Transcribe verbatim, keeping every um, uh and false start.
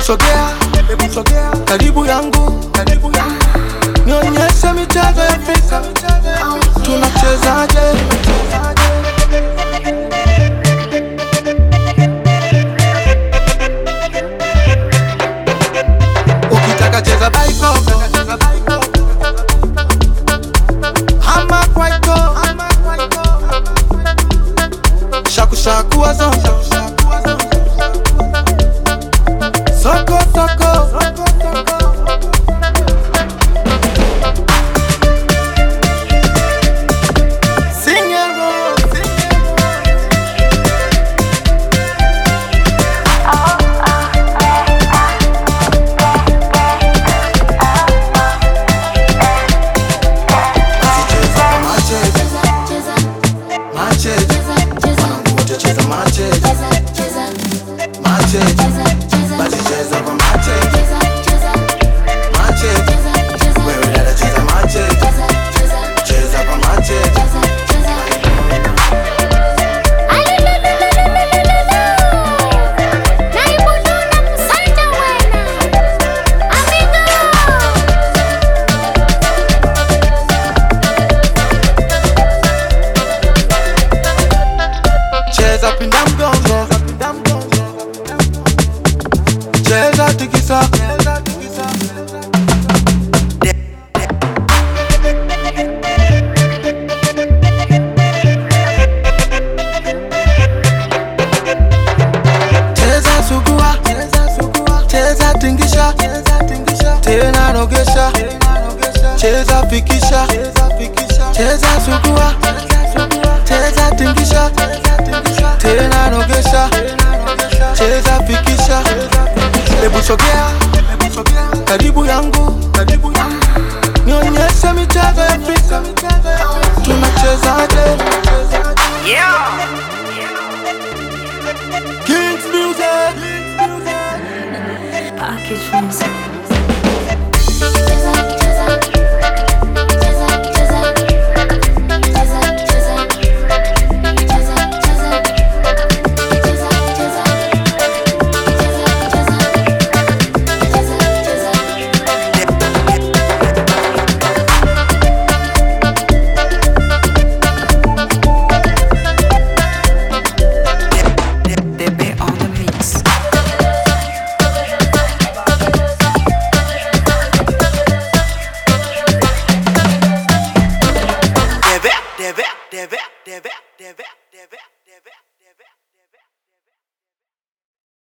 sogea, hebu sogea karibu yangu, karibu yangu. Nionyeshe michezo ya Afrika, tunachezaje? Ukitaka cheza baiko, hama kwaiko, shaku shaku wazo, soko soko, singero, cheza pinda mgongo, cheza tikisa, cheza sugua, cheza tingisha, tena nogesha, cheza fikisha, cheza sugua, cheza tingisha, tena nogesha, cheza fikisha. Hebu sogea, karibu yangu, karibu yangu. Nionyeshe michezo ya Afrika, tunachezaje? Yeah. Kings Music, Package music. Debe, debe, debe, debe, debe, debe.